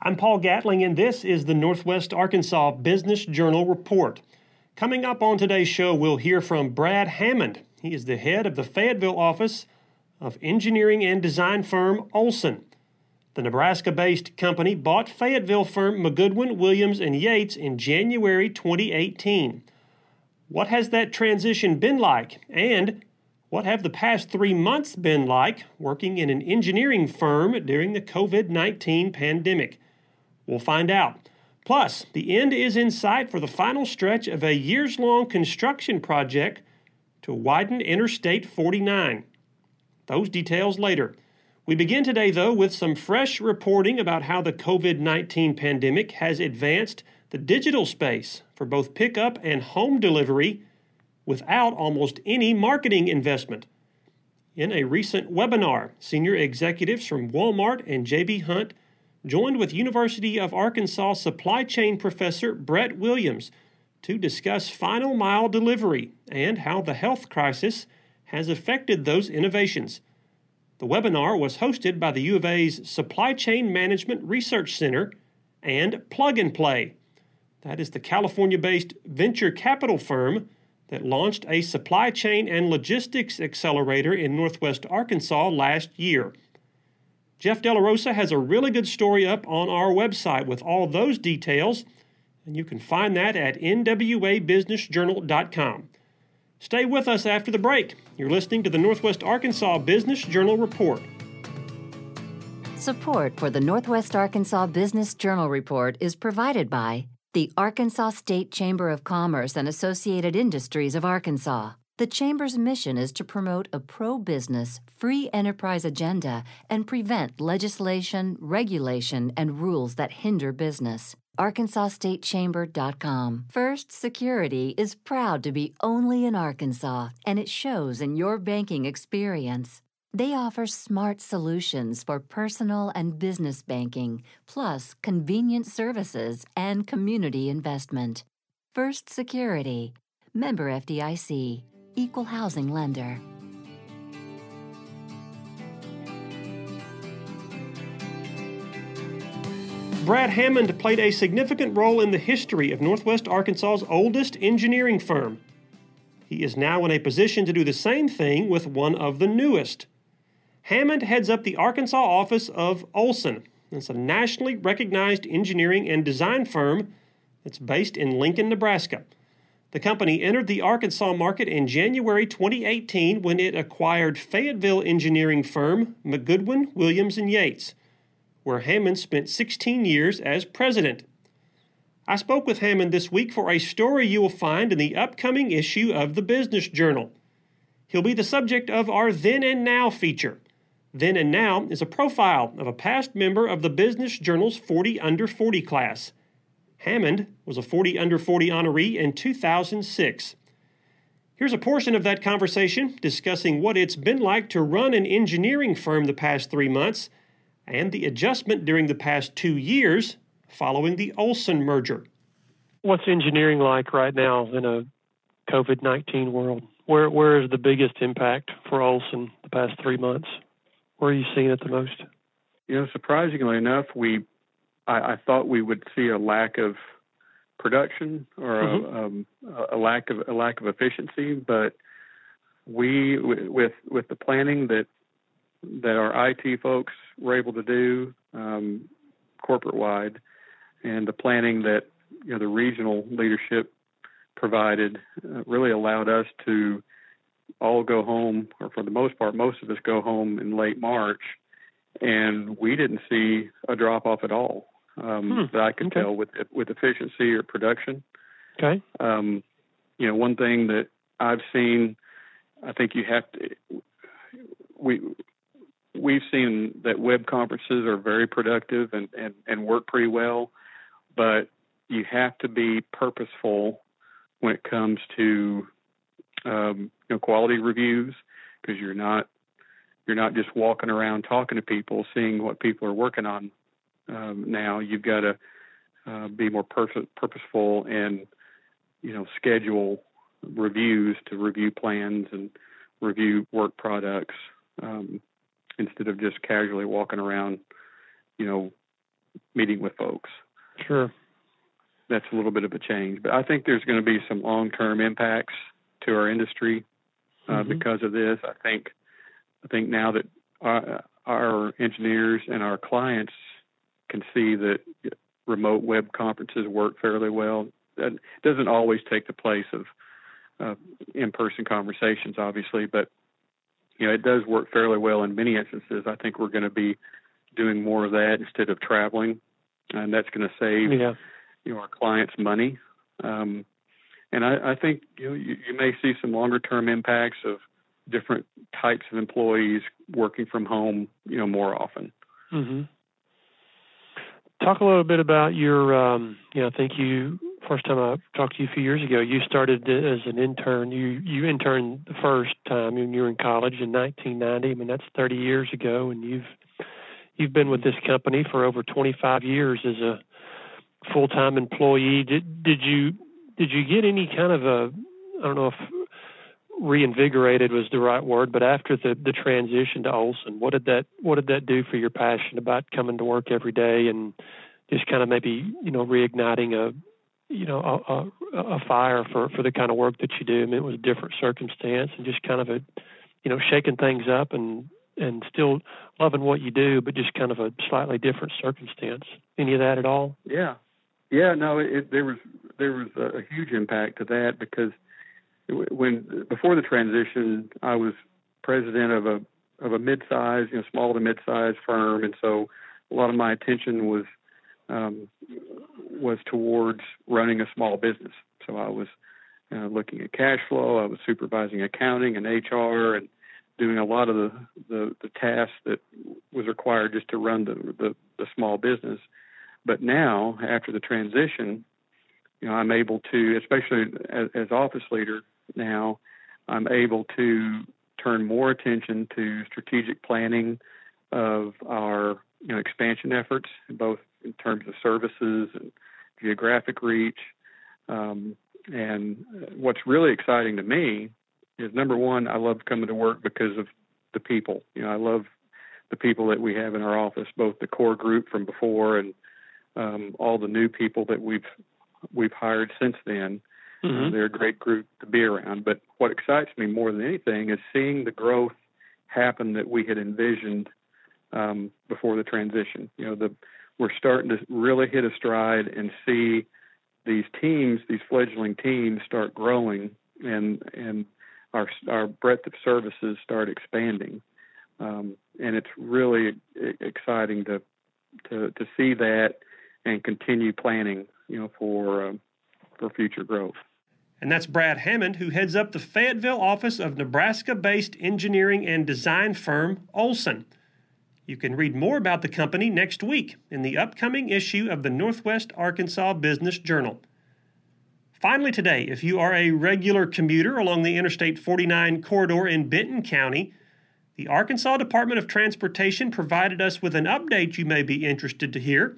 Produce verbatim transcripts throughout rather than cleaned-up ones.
I'm Paul Gatling, and this is the Northwest Arkansas Business Journal Report. Coming up on today's show, we'll hear from Brad Hammond. He is the head of the Fayetteville office of engineering and design firm Olson. The Nebraska-based company bought Fayetteville firm McGoodwin, Williams, and Yates in January twenty eighteen. What has that transition been like? And what have the past three months been like working in an engineering firm during the covid nineteen pandemic? We'll find out. Plus, the end is in sight for the final stretch of a years-long construction project to widen Interstate forty-nine. Those details later. We begin today, though, with some fresh reporting about how the covid nineteen pandemic has advanced the digital space for both pickup and home delivery without almost any marketing investment. In a recent webinar, senior executives from Walmart and J B. Hunt joined with University of Arkansas supply chain professor Brett Williams to discuss final mile delivery and how the health crisis has affected those innovations. The webinar was hosted by the U of A's Supply Chain Management Research Center and Plug and Play. That is the California-based venture capital firm that launched a supply chain and logistics accelerator in Northwest Arkansas last year. Jeff De La Rosa has a really good story up on our website with all those details, and you can find that at N W A business journal dot com. Stay with us after the break. You're listening to the Northwest Arkansas Business Journal Report. Support for the Northwest Arkansas Business Journal Report is provided by the Arkansas State Chamber of Commerce and Associated Industries of Arkansas. The Chamber's mission is to promote a pro-business, free enterprise agenda and prevent legislation, regulation, and rules that hinder business. arkansas state chamber dot com. First Security is proud to be only in Arkansas, and it shows in your banking experience. They offer smart solutions for personal and business banking, plus convenient services and community investment. First Security, member F D I C, equal housing lender. Brad Hammond played a significant role in the history of Northwest Arkansas's oldest engineering firm. He is now in a position to do the same thing with one of the newest. Hammond heads up the Arkansas office of Olson. It's a nationally recognized engineering and design firm that's based in Lincoln, Nebraska. The company entered the Arkansas market in January twenty eighteen when it acquired Fayetteville engineering firm McGoodwin, Williams, and Yates, where Hammond spent sixteen years as president. I spoke with Hammond this week for a story you will find in the upcoming issue of the Business Journal. He'll be the subject of our Then and Now feature. Then and Now is a profile of a past member of the Business Journal's forty under forty class. Hammond was a forty under forty honoree in two thousand six. Here's a portion of that conversation discussing what it's been like to run an engineering firm the past three months and the adjustment during the past two years following the Olson merger. What's engineering like right now in a covid nineteen world? Where Where is the biggest impact for Olson the past three months? Where are you seeing it the most? You know, surprisingly enough, we I, I thought we would see a lack of production or mm-hmm. a, um, a lack of a lack of efficiency, but we with with the planning that that our I T folks were able to do um, corporate wide, and the planning that you know the regional leadership provided uh, really allowed us to all go home, or for the most part, most of us go home in late March, and we didn't see a drop off at all um, hmm. that I could okay. tell with with efficiency or production. Okay. Um, you know, one thing that I've seen, I think you have to we. We've seen that web conferences are very productive and, and, and work pretty well, but you have to be purposeful when it comes to um, you know, quality reviews, because you're not you're not just walking around talking to people, seeing what people are working on. Um, now you've got to uh, be more pur- purposeful and you know schedule reviews to review plans and review work products. Um, instead of just casually walking around, you know, meeting with folks. Sure. That's a little bit of a change. But I think there's going to be some long-term impacts to our industry uh, mm-hmm. because of this. I think I think now that our, our engineers and our clients can see that remote web conferences work fairly well. That doesn't always take the place of uh, in-person conversations, obviously, but you know, it does work fairly well in many instances. I think we're going to be doing more of that instead of traveling, and that's going to save yeah. you know, our clients money. Um, and I, I think you know, you, you may see some longer-term impacts of different types of employees working from home, you know, more often. Mm-hmm. Talk a little bit about your, um, you know, I think you, first time I talked to you a few years ago, you started as an intern. You you interned the first time when you were in college in nineteen ninety. I mean, that's thirty years ago, and you've you've been with this company for over twenty-five years as a full-time employee. Did did you did you get any kind of a, I don't know if reinvigorated was the right word, but after the, the transition to Olson, what did that what did that do for your passion about coming to work every day and just kind of maybe, you know, reigniting a you know a, a, a fire for, for the kind of work that you do? I mean, it was a different circumstance and just kind of a, you know, shaking things up and and still loving what you do, but just kind of a slightly different circumstance. Any of that at all? Yeah, yeah. No, it, there was there was a huge impact to that because when before the transition, I was president of a of a mid-sized, you know, small to mid-sized firm, and so a lot of my attention was um, was towards running a small business. So I was uh, looking at cash flow, I was supervising accounting and H R, and doing a lot of the, the, the tasks that was required just to run the, the the small business. But now, after the transition, you know, I'm able to, especially as, as office leader now, I'm able to turn more attention to strategic planning of our, you know, expansion efforts, both in terms of services and geographic reach. Um, and what's really exciting to me is, number one, I love coming to work because of the people. You know, I love the people that we have in our office, both the core group from before and um, all the new people that we've we've hired since then. Mm-hmm. Uh, they're a great group to be around. But what excites me more than anything is seeing the growth happen that we had envisioned um, before the transition. You know, the we're starting to really hit a stride and see these teams, these fledgling teams, start growing, and and our our breadth of services start expanding. Um, and it's really exciting to to to see that and continue planning, you know, for um, for future growth. And that's Brad Hammond, who heads up the Fayetteville office of Nebraska-based engineering and design firm Olson. You can read more about the company next week in the upcoming issue of the Northwest Arkansas Business Journal. Finally today, if you are a regular commuter along the Interstate forty-nine corridor in Benton County, the Arkansas Department of Transportation provided us with an update you may be interested to hear.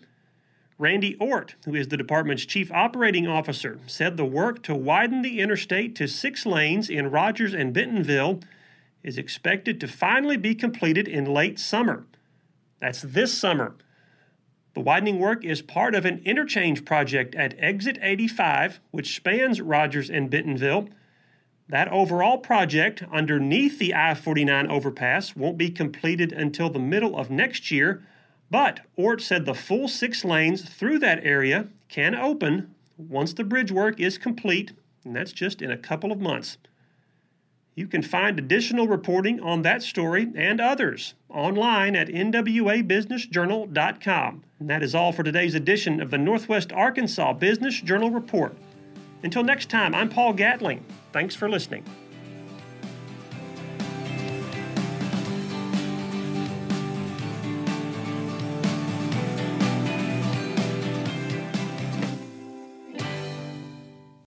Randy Ort, who is the department's chief operating officer, said the work to widen the interstate to six lanes in Rogers and Bentonville is expected to finally be completed in late summer. That's this summer. The widening work is part of an interchange project at Exit eighty-five, which spans Rogers and Bentonville. That overall project underneath the I forty-nine overpass won't be completed until the middle of next year, but Ort said the full six lanes through that area can open once the bridge work is complete, and that's just in a couple of months. You can find additional reporting on that story and others online at N W A business journal dot com. And that is all for today's edition of the Northwest Arkansas Business Journal Report. Until next time, I'm Paul Gatling. Thanks for listening.